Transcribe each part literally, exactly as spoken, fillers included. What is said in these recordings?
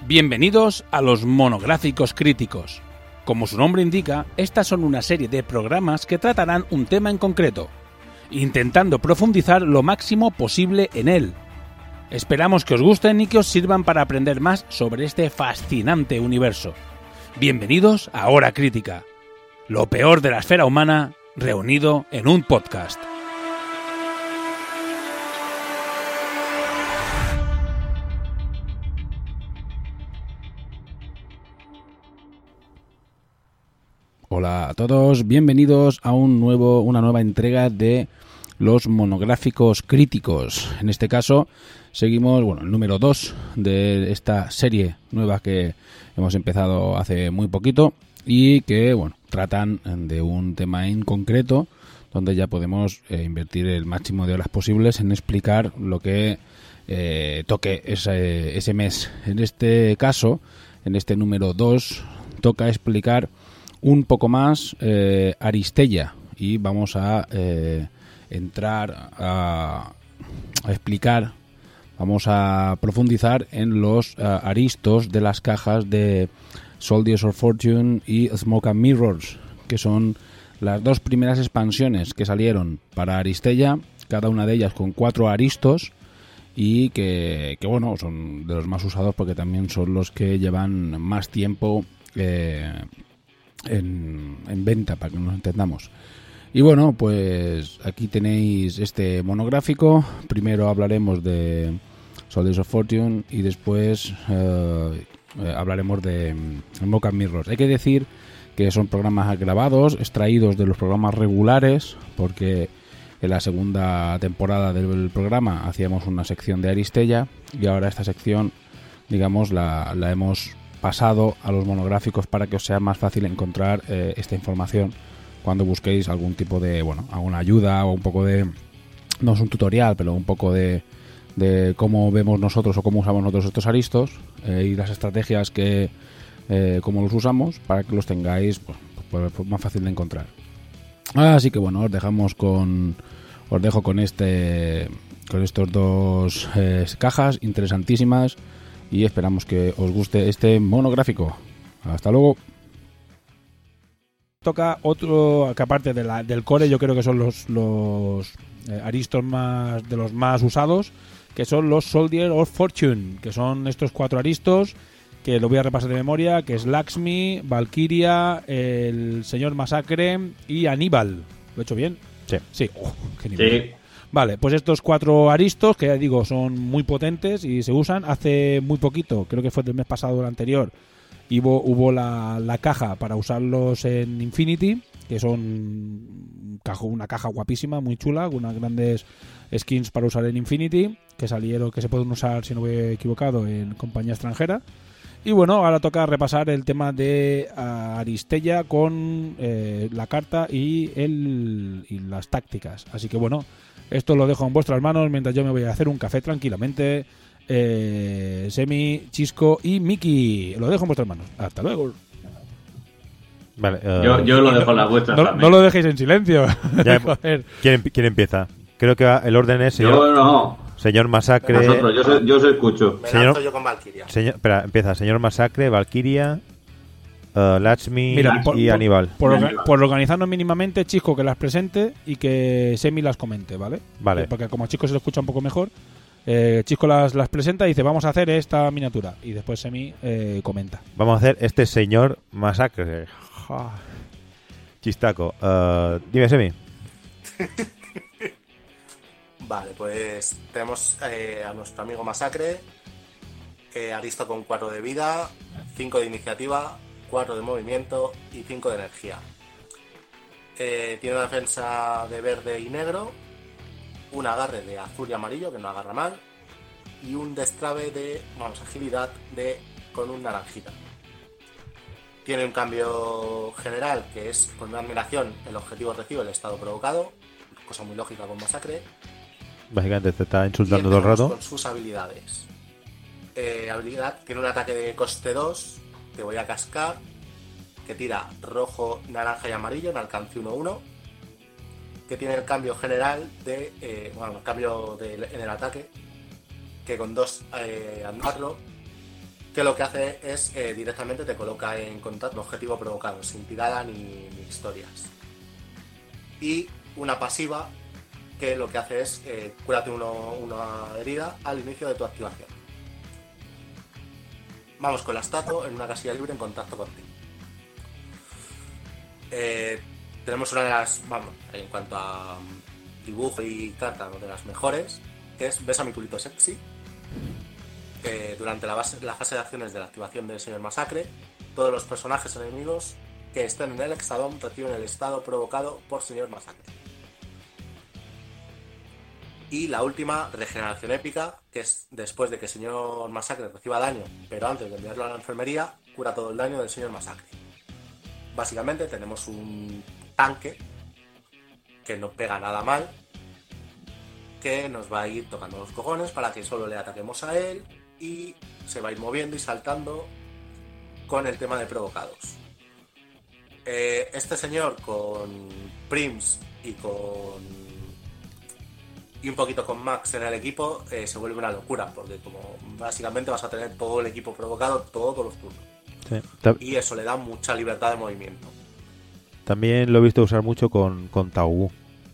Bienvenidos a los monográficos críticos. Como su nombre indica, estas son una serie de programas que tratarán un tema en concreto, intentando profundizar lo máximo posible en él. Esperamos que os gusten y que os sirvan para aprender más sobre este fascinante universo. Bienvenidos a Hora Crítica, lo peor de la esfera humana reunido en un podcast. Hola a todos, bienvenidos a un nuevo, una nueva entrega de los monográficos críticos. En este caso seguimos, bueno, el número dos de esta serie nueva que hemos empezado hace muy poquito y que, bueno, tratan de un tema en concreto donde ya podemos eh, invertir el máximo de horas posibles en explicar lo que eh, toque ese, ese mes. En este caso, en este número dos, toca explicar un poco más eh, Aristella y vamos a eh, entrar a, a explicar, vamos a profundizar en los uh, aristos de las cajas de Soldiers of Fortune y Smoke and Mirrors, que son las dos primeras expansiones que salieron para Aristella, cada una de ellas con cuatro aristos y que, que bueno, son de los más usados porque también son los que llevan más tiempo eh, En, en venta, para que nos entendamos. Y bueno, pues aquí tenéis este monográfico. Primero hablaremos de Soldiers of Fortune y después eh, eh, hablaremos de Smoke and Mirrors. Hay que decir que son programas grabados, extraídos de los programas regulares, porque en la segunda temporada del programa hacíamos una sección de Aristella y ahora esta sección, digamos, la, la hemos pasado a los monográficos para que os sea más fácil encontrar eh, esta información cuando busquéis algún tipo de, bueno, alguna ayuda o un poco de, no es un tutorial, pero un poco de, de cómo vemos nosotros o cómo usamos nosotros estos aristos eh, y las estrategias que, eh, cómo los usamos para que los tengáis pues, pues, pues más fácil de encontrar. Así que bueno, os dejamos con, os dejo con este, con estos dos eh, cajas interesantísimas. Y esperamos que os guste este monográfico. Hasta luego. Toca otro, que aparte de la, del core, yo creo que son los, los eh, aristos más de los más usados, que son los Soldiers of Fortune, que son estos cuatro aristos, que lo voy a repasar de memoria, que es Lakshmi, Valkyria, el Señor Masacre y Aníbal. ¿Lo he hecho bien? Sí. Sí. Oh, qué nivel. Sí. Vale, pues estos cuatro aristos, que ya digo, son muy potentes y se usan. Hace muy poquito, creo que fue del mes pasado o el anterior, hubo, hubo la, la caja para usarlos en Infinity, que son una caja guapísima, muy chula, con unas grandes skins para usar en Infinity, que salieron, que se pueden usar, si no me he equivocado, en compañía extranjera. Y bueno, ahora toca repasar el tema de Aristella con eh, la carta y, el, y las tácticas. Así que bueno, esto lo dejo en vuestras manos mientras yo me voy a hacer un café tranquilamente. Eh, Semi, Chisco y Miki, lo dejo en vuestras manos. Hasta luego. Vale, uh, yo, yo lo dejo en las vuestras no, también. no lo dejéis en silencio. Ya, ¿quién, ¿Quién empieza? Creo que el orden es señor, yo no. señor Masacre. Nosotros, yo, se, yo os escucho. Me señor, lanzo yo con Valkyria. Señor, espera, empieza. Señor Masacre, Valkyria, uh, Lakshmi Mira, por, y por, Aníbal. Por, por, por organizarnos mínimamente, Chisco que las presente y que Semi las comente, ¿vale? Vale. Porque como a Chisco se lo escucha un poco mejor, eh, Chisco las, las presenta y dice, vamos a hacer esta miniatura. Y después Semi eh, comenta. Vamos a hacer este señor Masacre. Chistaco. Uh, dime, Semi. Vale, pues tenemos eh, a nuestro amigo Masacre, eh, aristo con cuatro de vida, cinco de iniciativa, cuatro de movimiento y cinco de energía. Eh, tiene una defensa de verde y negro, un agarre de azul y amarillo, que no agarra mal, y un destrave de, vamos, agilidad de con un naranjita. Tiene un cambio general, que es con una admiración, el objetivo recibe el estado provocado, cosa muy lógica con Masacre. Básicamente te está insultando todo el rato. Con sus habilidades. Eh, habilidad, tiene un ataque de coste dos, te voy a cascar, que tira rojo, naranja y amarillo en alcance uno uno, que tiene el cambio general de, eh, bueno, el cambio de, en el ataque, que con dos eh, andarlo que lo que hace es eh, directamente te coloca en contacto con objetivo provocado, sin tirada ni, ni historias. Y una pasiva que lo que hace es eh, cúrate uno, una herida al inicio de tu activación. Vamos con la estatua en una casilla libre en contacto contigo. Eh, tenemos una de las, vamos, en cuanto a um, dibujo y carta, una de las mejores, que es Ves a mi culito sexy. Eh, durante la, base, la fase de acciones de la activación del Señor Masacre, todos los personajes enemigos que estén en el hexadón reciben el estado provocado por Señor Masacre. Y la última, regeneración épica, que es después de que Señor Masacre reciba daño, pero antes de enviarlo a la enfermería, cura todo el daño del Señor Masacre. Básicamente tenemos un tanque que no pega nada mal, que nos va a ir tocando los cojones para que solo le ataquemos a él y se va a ir moviendo y saltando con el tema de provocados. Eh, este señor con Prims y con y un poquito con Max en el equipo eh, se vuelve una locura, porque como básicamente vas a tener todo el equipo provocado todos los turnos. Sí. Y eso le da mucha libertad de movimiento. También lo he visto usar mucho con, con Tau.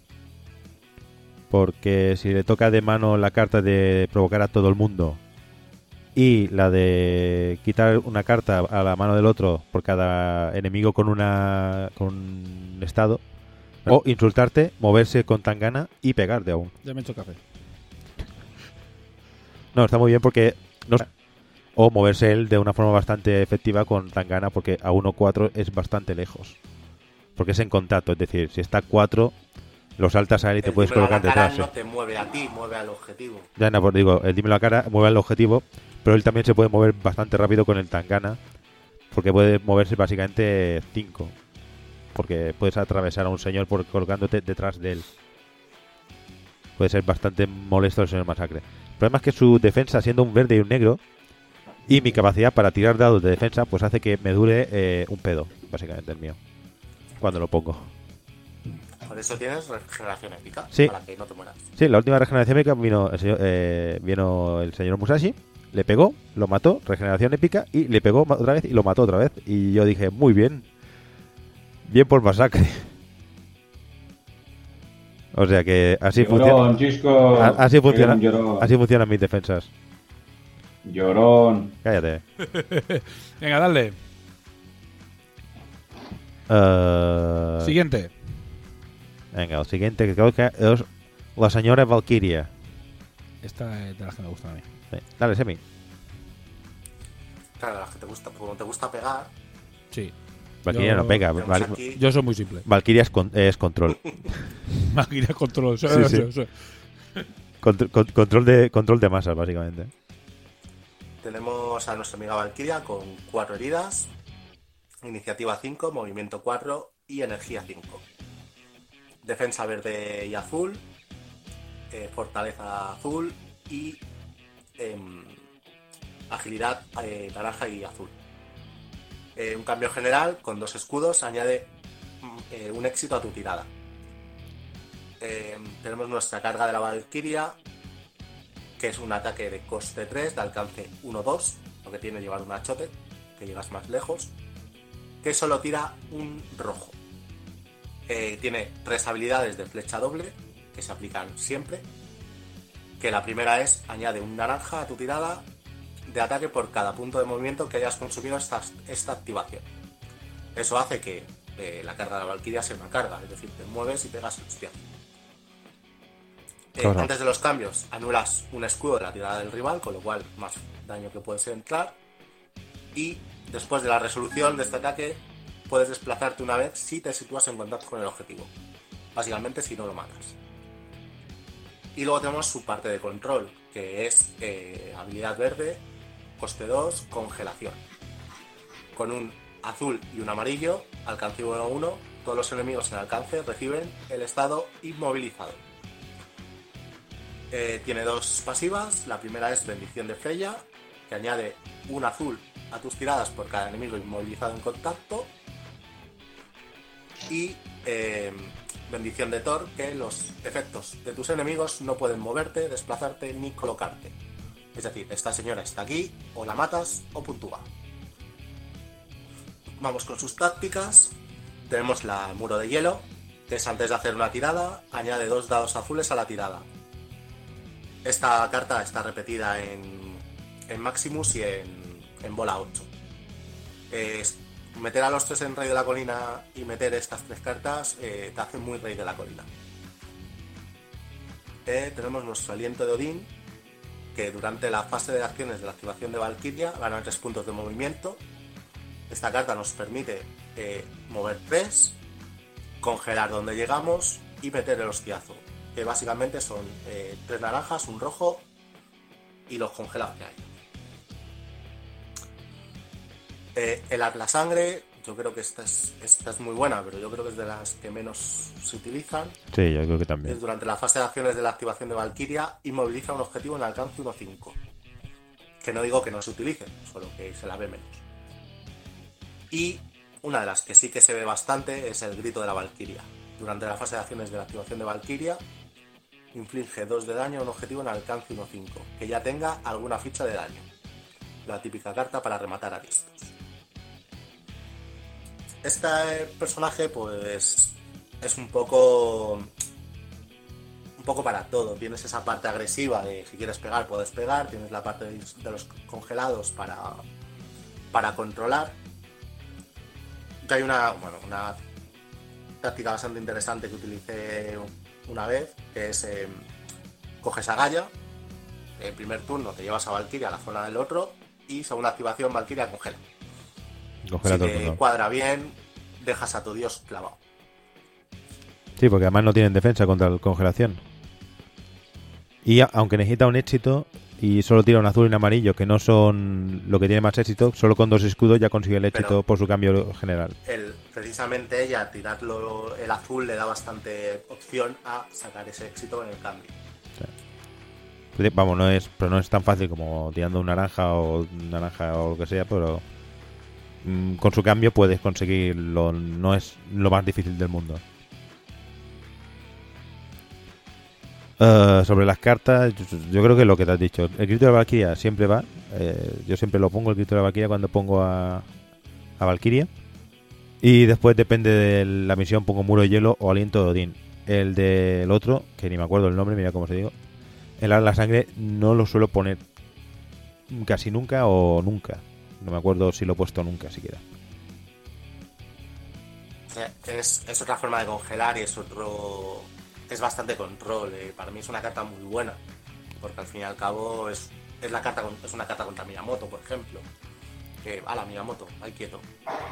Porque si le toca de mano la carta de provocar a todo el mundo y la de quitar una carta a la mano del otro por cada enemigo con una con un estado, o insultarte, moverse con tangana y pegarte aún. Ya me he hecho café. No, está muy bien porque... No, o moverse él de una forma bastante efectiva con tangana, porque a uno cuatro es bastante lejos. Porque es en contacto, es decir, si está a cuatro, lo saltas a él y te puedes colocar detrás. No te mueve a ti, mueve al objetivo. Ya, no, pues digo, el dímelo a cara mueve al objetivo, pero él también se puede mover bastante rápido con el tangana, porque puede moverse básicamente cinco. Porque puedes atravesar a un señor por colocándote detrás de él. Puede ser bastante molesto el Señor Masacre. El problema es que su defensa, siendo un verde y un negro, y mi capacidad para tirar dados de defensa, pues hace que me dure eh, un pedo, básicamente el mío, cuando lo pongo. Por eso tienes regeneración épica, sí. Para que no te mueras. Sí, la última regeneración épica vino el señor, eh, vino el señor Musashi, le pegó, lo mató, regeneración épica, y le pegó otra vez y lo mató otra vez. Y yo dije, muy bien. Bien por Masacre. O sea que así Llorón, funciona. Chisco. Así funciona. Llorón. Así funcionan mis defensas. Llorón. Cállate. Venga, dale. Uh... Siguiente. Venga, el siguiente que creo que es la señora Valkyria. Esta es de las que me gustan a mí. Sí. Dale, Semi. Claro, a las que te gusta, como te gusta pegar. Sí. Valkyria Yo- no pega. tenemos Val- aquí- Yo soy muy simple. Valkyria es, con- es control. Máquina control. Sí, sí. Contr- con- control de control de masas, básicamente. Tenemos a nuestra amiga Valkyria con cuatro heridas, iniciativa cinco, movimiento cuatro y energía cinco. Defensa verde y azul, eh, fortaleza azul y em, agilidad eh, naranja y azul. Eh, un cambio general con dos escudos añade mm, eh, un éxito a tu tirada. Eh, tenemos nuestra carga de la Valkyria, que es un ataque de coste tres, de alcance uno dos, lo que tiene llevar un achote, que llegas más lejos, que solo tira un rojo. Eh, tiene tres habilidades de flecha doble, que se aplican siempre, que la primera es, añade un naranja a tu tirada de ataque por cada punto de movimiento que hayas consumido esta, esta activación. Eso hace que eh, la carga de la Valkyria sea una carga, es decir, te mueves y pegas el hostiazo. Eh, Claro. antes de los cambios anulas un escudo de la tirada del rival, con lo cual más daño que puedes entrar, y después de la resolución de este ataque puedes desplazarte una vez si te sitúas en contacto con el objetivo, básicamente si no lo matas. Y luego tenemos su parte de control, que es eh, habilidad verde, coste dos, congelación. Con un azul y un amarillo, alcance uno uno, todos los enemigos en alcance reciben el estado inmovilizado. Eh, tiene dos pasivas. La primera es bendición de Freya, que añade un azul a tus tiradas por cada enemigo inmovilizado en contacto. Y eh, bendición de Thor, que los efectos de tus enemigos no pueden moverte, desplazarte ni colocarte. Es decir, esta señora está aquí, o la matas o puntúa. Vamos con sus tácticas. Tenemos la muro de hielo, que es antes de hacer una tirada, añade dos dados azules a la tirada. Esta carta está repetida en, en Maximus y en, en bola ocho. Es, meter a los tres en Rey de la Colina y meter estas tres cartas eh, te hace muy Rey de la Colina. Eh, tenemos nuestro aliento de Odín, que durante la fase de acciones de la activación de Valkyria gana tres puntos de movimiento. Esta carta nos permite eh, mover tres, congelar donde llegamos y meter el hostiazo, que básicamente son eh, tres naranjas, un rojo y los congelados que hay. Eh, el Atlas Sangre, yo creo que esta es, esta es muy buena, pero yo creo que es de las que menos se utilizan. Sí, yo creo que también. Es durante la fase de acciones de la activación de Valkyria, inmoviliza un objetivo en alcance uno cinco. Que no digo que no se utilice, solo que se la ve menos. Y una de las que sí que se ve bastante es el grito de la Valkyria. Durante la fase de acciones de la activación de Valkyria, inflige dos de daño a un objetivo en alcance uno cinco, que ya tenga alguna ficha de daño. La típica carta para rematar aristos. Este personaje pues es un poco un poco para todo. Tienes esa parte agresiva de si quieres pegar puedes pegar, tienes la parte de los congelados para para controlar. Y hay una bueno una táctica bastante interesante que utilicé una vez, que es eh, coges a Gaia, en primer turno te llevas a Valkyria a la zona del otro y segunda activación Valkyria congela. Congela Si todo el te mundo. cuadra bien, dejas a tu dios clavado. Sí, porque además no tienen defensa contra la congelación. Y a- aunque necesita un éxito y solo tira un azul y un amarillo, que no son lo que tiene más éxito, solo con dos escudos ya consigue el éxito Pero- por su cambio general. El, precisamente ella, tirarlo el azul le da bastante opción a sacar ese éxito en el cambio. Vamos, no es, pero no es tan fácil como tirando un naranja o un naranja o lo que sea, pero mm, con su cambio puedes conseguirlo. No es lo más difícil del mundo. Eh, sobre las cartas, yo, yo creo que lo que te has dicho. El grito de la Valkyria siempre va. Eh, yo siempre lo pongo, el grito de la Valkyria, cuando pongo a, a Valkyria. Y después, depende de la misión, pongo muro de hielo o aliento de Odín. El del otro, que ni me acuerdo el nombre, mira cómo se digo. El Atlas Sangre no lo suelo poner casi nunca o nunca. No me acuerdo si lo he puesto nunca siquiera. Es, es otra forma de congelar y es otro. Es bastante control. eh. Para mí es una carta muy buena. Porque al fin y al cabo es, es, la carta, con- es una carta contra Minamoto, por ejemplo. Que, ala, Minamoto, ahí quieto.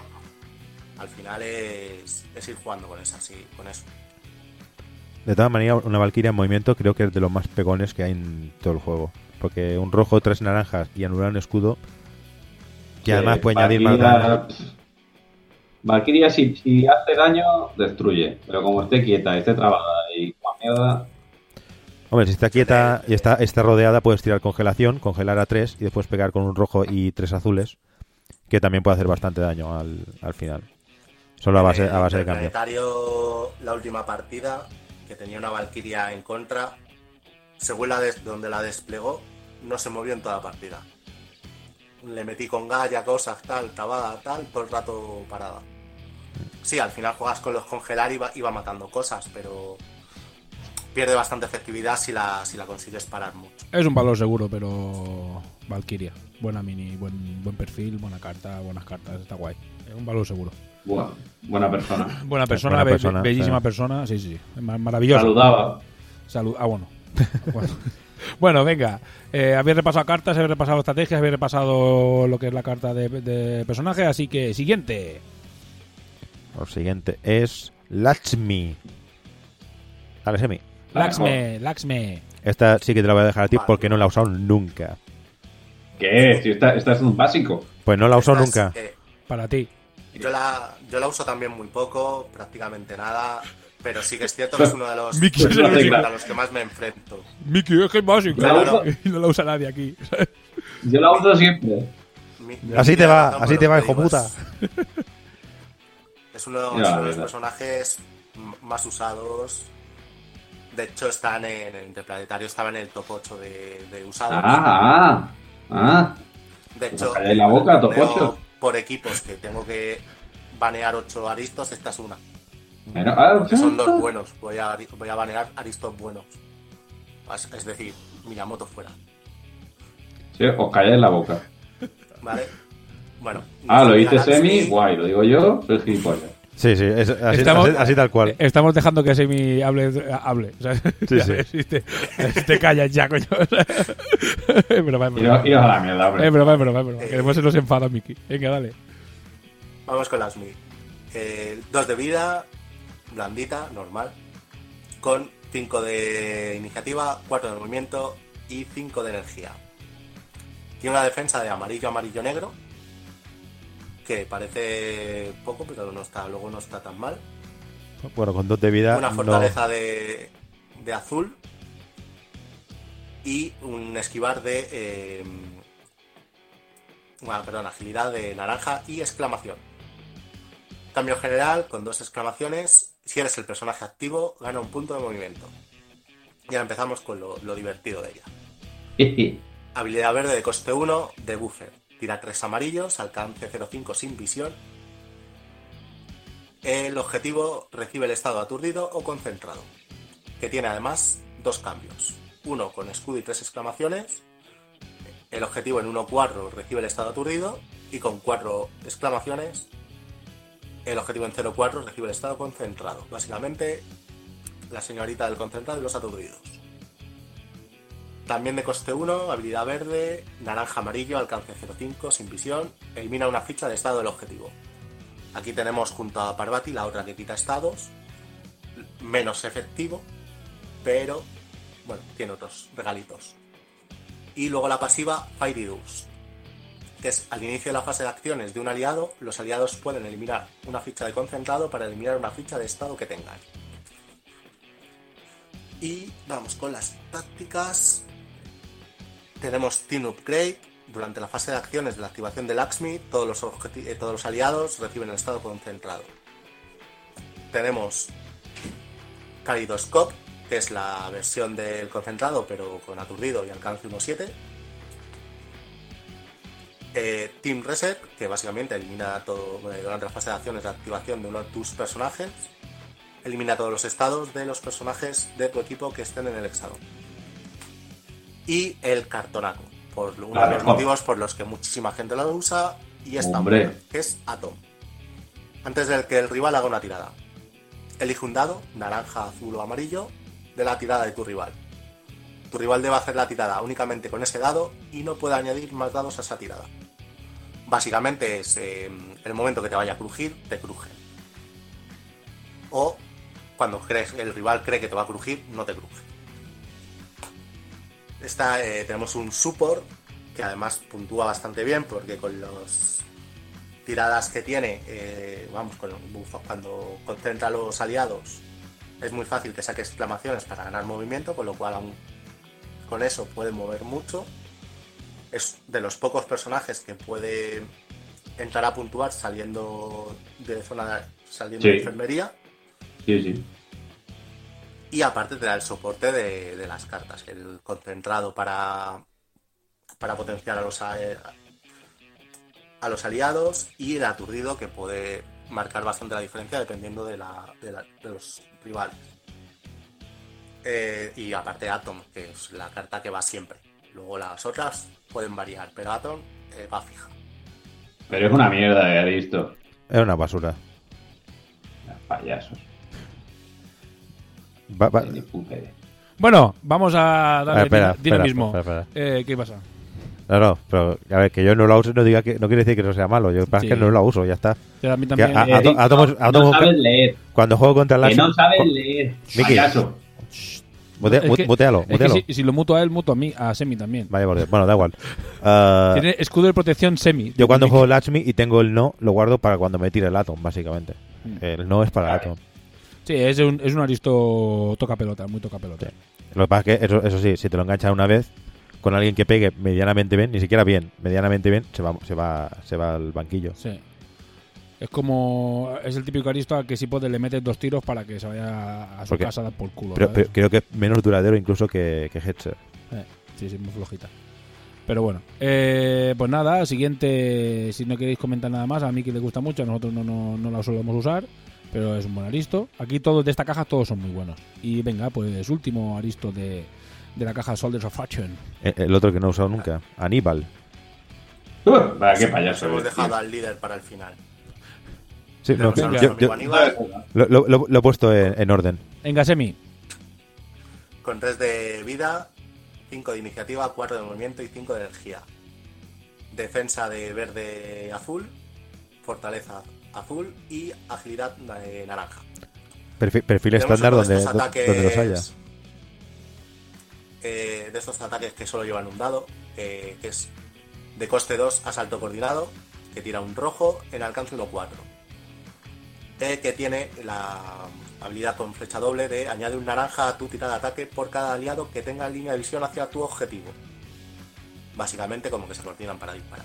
Al final es, es ir jugando con, esa, sí, con eso. De todas maneras, una Valkyria en movimiento creo que es de los más pegones que hay en todo el juego. Porque un rojo, tres naranjas y anular un escudo. Que además puede añadir más daño. Valkyria, si, si hace daño, destruye. Pero como esté quieta, esté trabada y como mierda. Hombre, si está quieta y está, está rodeada, puedes tirar congelación, congelar a tres y después pegar con un rojo y tres azules. Que también puede hacer bastante daño al, al final. Solo a base, a base de El cambio. Planetario, la última partida, que tenía una Valkyria en contra, según la des- donde la desplegó, no se movió en toda la partida. Le metí con Gaia, cosas, tal, trabada, tal, todo el rato parada. Sí, al final juegas con los congelar y va, y va matando cosas, pero pierde bastante efectividad si la, si la consigues parar mucho. Es un valor seguro, pero Valkyria. Buena mini, buen, buen perfil, buena carta, buenas cartas, está guay. Es un valor seguro. Buah, buena persona. Buena persona, buena be- persona, bellísima sí. persona, sí, sí. Ma- Maravilloso. Saludaba. Salud. Ah, bueno. bueno. Bueno, venga. Eh, habéis repasado cartas, habéis repasado estrategias, habéis repasado lo que es la carta de, de personaje, así que siguiente. Lo siguiente es Lakshmi. Dale, Semi. Laxme, Laxme. Esta sí que te la voy a dejar a ti porque no la he usado nunca. ¿Qué? Si esta, esta es un básico. Pues no la he usado Esta nunca. es, eh, Para ti. yo, la, yo la uso también muy poco, prácticamente nada, pero sí que es cierto que es uno de los, Miki, de los sí. a los que más me enfrento. Miki, es que es básico. La uso- Y no la usa nadie aquí. Yo la uso siempre. Mi- Así mi te va, razón por así lo te va, que hijo digo, puta. Es, es uno, Ya, es uno de los verdad. personajes m- más usados De hecho, están en el Interplanetario, estaba en el top ocho de, de usados. Ah, ah, ah. De hecho, Calláis la boca, top ocho. Por equipos que tengo que banear ocho aristos, esta es una. Bueno, ah, Que son los buenos. Voy a, voy a banear aristos buenos. Es, es decir, Miyamoto fuera. Sí, os calláis la boca. ¿Vale? Bueno. Ah, lo dice Galaxy, Semi, guay, lo digo yo, soy gilipollas. Sí, sí, es, así, Estamos- así, así tal cual. Estamos dejando que Semi hable. hable o sea, Sí, sí. si te, si te callas ya, coño. Es broma, es broma. Iros, iros a la mierda, hombre. Es broma, es broma, es broma. Que después se nos enfada Miki. Venga, dale. Vamos con las Mi. Eh, dos de vida, blandita, normal. Con cinco de iniciativa, cuatro de movimiento y cinco de energía. Tiene una defensa de amarillo, amarillo, negro. Que parece poco, pero no está, luego no está tan mal. Bueno, con dos de vida. Una no- fortaleza de, de azul. Y un esquivar de. Eh, bueno, perdón, agilidad de naranja y exclamación. Cambio general con dos exclamaciones. Si eres el personaje activo, gana un punto de movimiento. Y ahora empezamos con lo, lo divertido de ella. Habilidad verde de coste uno, de buffer. Tira tres amarillos, alcance cero cinco sin visión. El objetivo recibe el estado aturdido o concentrado, que tiene además dos cambios. Uno con escudo y tres exclamaciones. El objetivo en uno cuatro recibe el estado aturdido y con cuatro exclamaciones. El objetivo en cero cuatro recibe el estado concentrado. Básicamente, la señorita del concentrado y los aturdidos. También de coste uno, habilidad verde, naranja amarillo, alcance cero cinco, sin visión, elimina una ficha de estado del objetivo. Aquí tenemos junto a Parvati la otra que quita estados, menos efectivo, pero bueno, tiene otros regalitos. Y luego la pasiva Fairy Dust, que es al inicio de la fase de acciones de un aliado, los aliados pueden eliminar una ficha de concentrado para eliminar una ficha de estado que tengan. Y vamos con las tácticas. Tenemos Team Upgrade. Durante la fase de acciones de la activación del Lakshmi, todos los, objeti- eh, todos los aliados reciben el estado concentrado. Tenemos Kaleidoscope, que es la versión del concentrado, pero con aturdido y alcance uno siete. Eh, Team Reset, que básicamente elimina todo eh, durante la fase de acciones de activación de uno de tus personajes. Elimina todos los estados de los personajes de tu equipo que estén en el hexágono. Y el Cartonaco, por uno Claro, de los mejor. motivos por los que muchísima gente lo usa y es tan Hombre. bueno, que es Atom. Antes de que el rival haga una tirada, elige un dado, naranja, azul o amarillo, de la tirada de tu rival. Tu rival debe hacer la tirada únicamente con ese dado y no puede añadir más dados a esa tirada. Básicamente es eh, el momento que te vaya a crujir, te cruje. O cuando crees, el rival cree que te va a crujir, no te cruje. Esta, eh, tenemos un support que además puntúa bastante bien porque con las tiradas que tiene, eh, vamos, con, cuando concentra a los aliados es muy fácil que saque exclamaciones para ganar movimiento, con lo cual aún con eso puede mover mucho. Es de los pocos personajes que puede entrar a puntuar saliendo de zona, saliendo Sí. de enfermería. Sí, sí. Y aparte te da el soporte de, de las cartas, el concentrado para, para potenciar a los, a, a los aliados y el aturdido que puede marcar bastante la diferencia dependiendo de, la, de, la, de los rivales. Eh, y aparte Atom, que es la carta que va siempre. Luego las otras pueden variar, pero Atom eh, va fija. Pero es una mierda, eh, Aristo. Es una basura. Payasos. Va- va- Ni puta idea. Bueno, vamos a darle Ah, espera, dino- dinamismo. espera, espera, Eh, ¿Qué pasa? No, no, pero a ver, que yo no la use no diga que no quiere decir que no sea malo. Yo pasa Sí. que no la uso, ya está. Que a mí Que también. a- a- Eh, to- a tomos- a no tomos- sabes leer. Cuando juego contra el Que no Lakshmi- sabes co- leer. Miki. Payaso. Mute- Es que- mutealo, es que mutealo. si, si lo muto a él, muto a mí, a Semi también. Vaya por Dios. Bueno, da igual. Ah, Tiene escudo de protección Semi. yo cuando Miki. juego Lakshmi y tengo el no, lo guardo para cuando me tire el Atom, básicamente. Mm. El no es para el Vale. Atom. Sí, es un, es un aristo toca pelota, muy toca pelota. Sí. Lo que pasa es que, eso, eso sí, si te lo enganchas una vez con alguien que pegue medianamente bien, ni siquiera bien, medianamente bien, se va, se va, se va al banquillo. Sí. Es como... Es el típico Aristo al que si puedes le metes dos tiros para que se vaya a su Porque- casa a dar por culo. Pero, ¿sabes? pero creo que es menos duradero incluso que, que Hetzer. Eh, sí, sí, muy flojita. Pero bueno, eh, pues nada, siguiente, si no queréis comentar nada más, a mí que le gusta mucho, a nosotros no, no, no la solemos usar, pero es un buen Aristo. Aquí todos de esta caja todos son muy buenos. Y venga, pues último Aristo de, de la caja Soldiers of Fortune. El, el otro que no he usado nunca, Aníbal. Uh, vaya, qué payaso. Hemos eres, dejado tío. al líder para el final. Sí, no, Tenemos a venga. yo, nuestro yo- amigo Aníbal, lo, lo- lo- lo he puesto en, en orden. Venga, Semi. con tres de vida, cinco de iniciativa, cuatro de movimiento y cinco de energía. Defensa de verde azul, fortaleza azul y agilidad de naranja. Perfil, perfil Tenemos estándar uno de donde, estos do- ataques, donde los haya. eh, de estos ataques que solo llevan un dado, eh, que es de coste dos, asalto coordinado, que tira un rojo en alcance uno cuatro. Eh, que tiene la habilidad con flecha doble de añade un naranja a tu tirada de ataque por cada aliado que tenga línea de visión hacia tu objetivo. Básicamente como que se coordinan para disparar.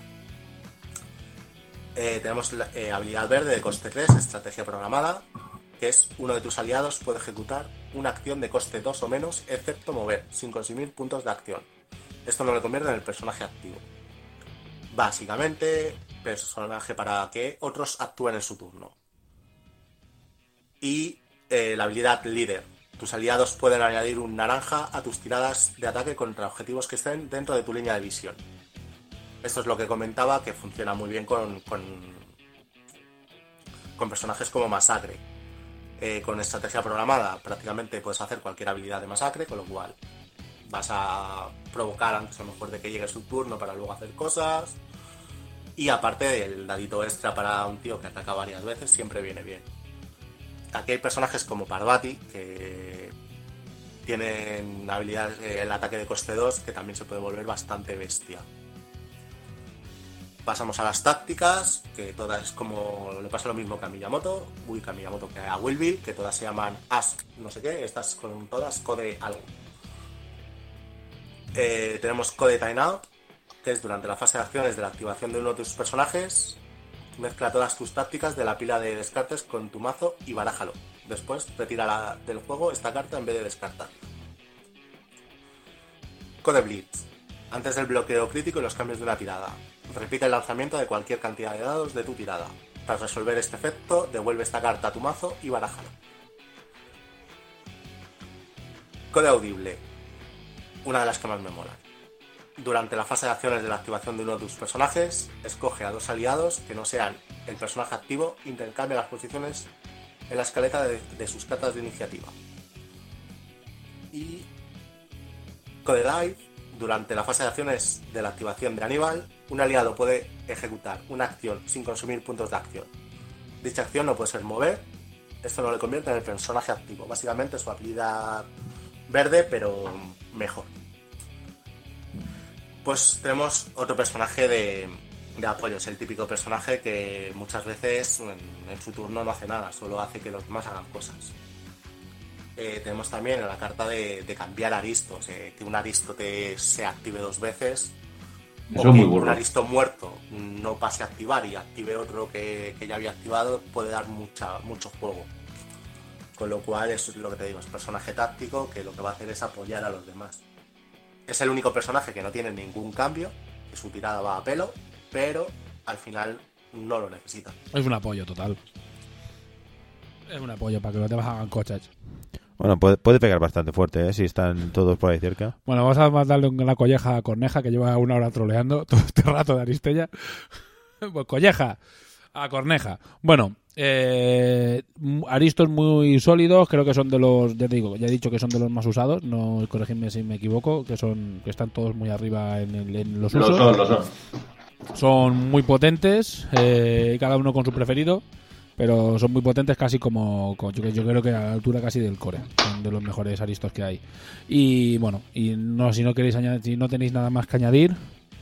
Eh, tenemos la eh, habilidad verde de coste tres, estrategia programada, que es uno de tus aliados puede ejecutar una acción de coste dos o menos, excepto mover, sin consumir puntos de acción. Esto no le convierte en el personaje activo. Básicamente, personaje para que otros actúen en su turno. Y eh, la habilidad líder. Tus aliados pueden añadir un naranja a tus tiradas de ataque contra objetivos que estén dentro de tu línea de visión. Esto es lo que comentaba, que funciona muy bien con, con, con personajes como Masacre. Eh, con estrategia programada prácticamente puedes hacer cualquier habilidad de Masacre, con lo cual vas a provocar antes o mejor de que llegue su turno para luego hacer cosas. Y aparte del dadito extra para un tío que ataca varias veces, siempre viene bien. Aquí hay personajes como Parvati, que tienen habilidades, eh, el ataque de coste dos, que también se puede volver bastante bestia. Pasamos a las tácticas, que todas es como le pasa lo mismo que a Miyamoto, uy, que a Miyamoto, que a Will Bill, que todas se llaman Ask, no sé qué, estas con todas Code algo. Eh, tenemos Code Time Out, que es durante la fase de acciones de la activación de uno de tus personajes, mezcla todas tus tácticas de la pila de descartes con tu mazo y barájalo. Después retira la- del juego esta carta en vez de descartarla. Code Blitz. Antes del bloqueo crítico y los cambios de una tirada. Repite el lanzamiento de cualquier cantidad de dados de tu tirada. Tras resolver este efecto, devuelve esta carta a tu mazo y barájala. Code Audible. Una de las que más me molan. Durante la fase de acciones de la activación de uno de tus personajes, escoge a dos aliados que no sean el personaje activo, intercambia las posiciones en la escaleta de, de sus cartas de iniciativa. Y Code Dive, durante la fase de acciones de la activación de Aníbal, un aliado puede ejecutar una acción sin consumir puntos de acción. Dicha acción no puede ser mover, esto no le convierte en el personaje activo, básicamente es su habilidad verde, pero mejor. Pues tenemos otro personaje de, de apoyo, es el típico personaje que muchas veces en, en su turno no hace nada, solo hace que los demás hagan cosas. Eh, tenemos también la carta de, de cambiar aristos, eh, que un aristo te, se active dos veces, Eso o es que muy burro. un aristo muerto no pase a activar y active otro que, que ya había activado, puede dar mucha, mucho juego. Con lo cual, eso es lo que te digo, es personaje táctico que lo que va a hacer es apoyar a los demás. Es el único personaje que no tiene ningún cambio, que su tirada va a pelo, pero al final no lo necesita. Es un apoyo total. Es un apoyo para que los demás hagan cosas. Bueno, puede, puede pegar bastante fuerte, ¿eh? Si están todos por ahí cerca. Bueno, vamos a darle una colleja a Corneja, que lleva una hora troleando todo este rato de Aristella. Pues colleja a Corneja. Bueno, eh, aristos muy sólidos, creo que son de los, ya te digo, ya he dicho que son de los más usados, no corregidme si me equivoco, que son que están todos muy arriba en, el, en los Lo usos. son, lo son. Son muy potentes, eh, cada uno con su preferido, pero son muy potentes casi como, como yo, yo creo que a la altura casi del core, son de los mejores aristos que hay. Y bueno, y no si no queréis añadir, si no tenéis nada más que añadir,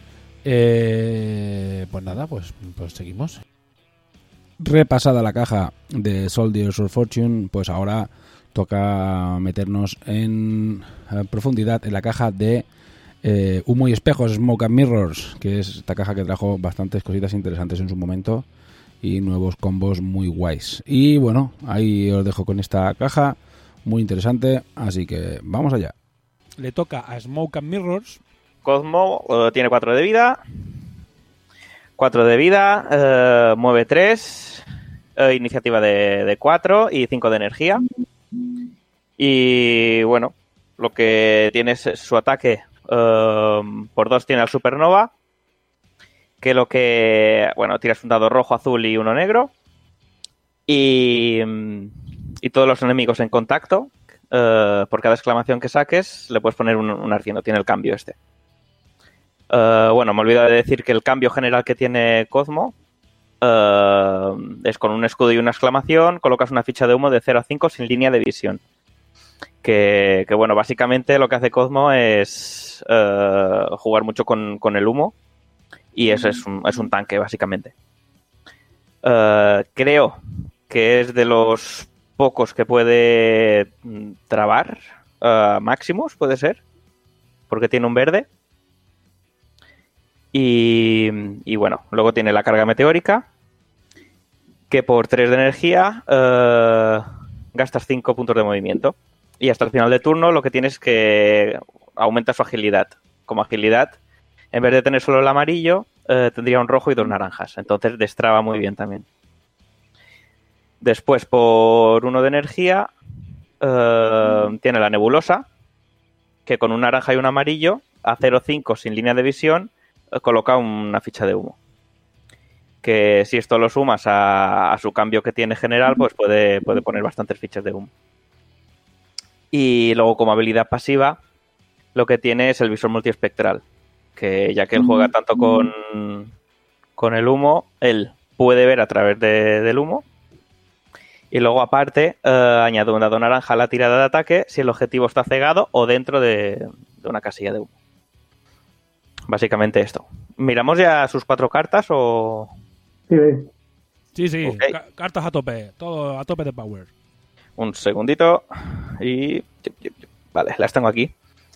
eh, pues nada, pues, pues seguimos. Repasada la caja de Soldiers of Fortune, pues ahora toca meternos en eh, profundidad en la caja de eh, Humo y Espejos, Smoke and Mirrors, que es esta caja que trajo bastantes cositas interesantes en su momento y nuevos combos muy guays. Y bueno, ahí os dejo con esta caja, muy interesante, así que vamos allá. Le toca a Smoke and Mirrors. Cosmo uh, tiene cuatro de vida. cuatro de vida, uh, mueve tres, uh, iniciativa de, de cuatro y cinco de energía. Y bueno, lo que tiene es su ataque uh, por dos tiene al Supernova. Que lo que, bueno, tiras un dado rojo, azul y uno negro. Y, y todos los enemigos en contacto, uh, por cada exclamación que saques, le puedes poner un, un arciendo. Tiene el cambio este. Uh, bueno, me olvido de decir que el cambio general que tiene Cosmo uh, es con un escudo y una exclamación, colocas una ficha de humo de cero a cinco sin línea de visión. Que, que bueno, básicamente lo que hace Cosmo es uh, jugar mucho con, con el humo. Y eso es un, es un tanque, básicamente. Uh, creo que es de los pocos que puede trabar uh, Maximus, puede ser, porque tiene un verde. Y, y bueno, luego tiene la carga meteórica, que por tres de energía uh, gastas cinco puntos de movimiento. Y hasta el final de turno lo que tienes es que aumenta su agilidad. Como agilidad, en vez de tener solo el amarillo, uh, tendría un rojo y dos naranjas. Entonces destraba muy bien también. Después, por uno de energía, uh, tiene la nebulosa, que con un naranja y un amarillo, a cero coma cinco sin línea de visión, uh, coloca una ficha de humo. Que si esto lo sumas a, a su cambio que tiene general, pues puede, puede poner bastantes fichas de humo. Y luego, como habilidad pasiva, lo que tiene es el visor multiespectral. Que ya que él juega tanto con, con el humo, él puede ver a través de, del humo. Y luego, aparte, eh, añade un dado naranja a la tirada de ataque si el objetivo está cegado o dentro de, de una casilla de humo. Básicamente esto. ¿Miramos ya sus cuatro cartas o...? Sí, Sí, sí, Ok. ca- cartas a tope, todo a tope de power. Un segundito. Y... Vale, las tengo aquí.